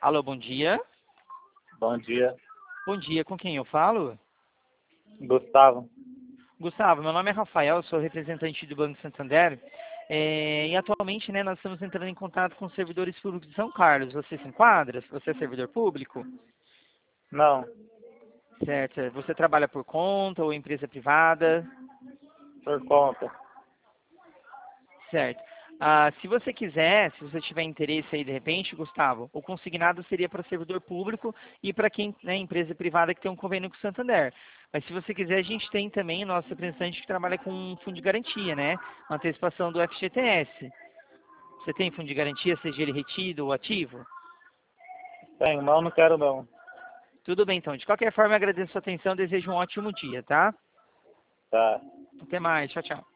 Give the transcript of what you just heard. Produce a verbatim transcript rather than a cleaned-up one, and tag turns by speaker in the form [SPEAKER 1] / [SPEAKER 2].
[SPEAKER 1] Alô, bom dia.
[SPEAKER 2] Bom dia,
[SPEAKER 1] Bom dia, com quem eu falo?
[SPEAKER 2] Gustavo.
[SPEAKER 1] Gustavo, meu nome é Rafael, eu sou representante do Banco Santander. É, e atualmente, né, nós estamos entrando em contato com os servidores públicos de São Carlos. Você se enquadra? Você é servidor público?
[SPEAKER 2] Não,
[SPEAKER 1] Certo. Você trabalha por conta ou empresa privada?
[SPEAKER 2] por conta.
[SPEAKER 1] Certo. Ah, se você quiser, se você tiver interesse aí de repente, Gustavo, o consignado seria para servidor público e para quem, né, empresa privada que tem um convênio com o Santander. Mas se você quiser, a gente tem também o nosso representante que trabalha com um fundo de garantia, né? Uma antecipação do F G T S. Você tem fundo de garantia, seja ele retido ou ativo?
[SPEAKER 2] Tenho, não, não quero não.
[SPEAKER 1] Tudo bem, então. De qualquer forma, eu agradeço a sua atenção, desejo um ótimo dia, tá?
[SPEAKER 2] Tá.
[SPEAKER 1] Até mais. Tchau, tchau.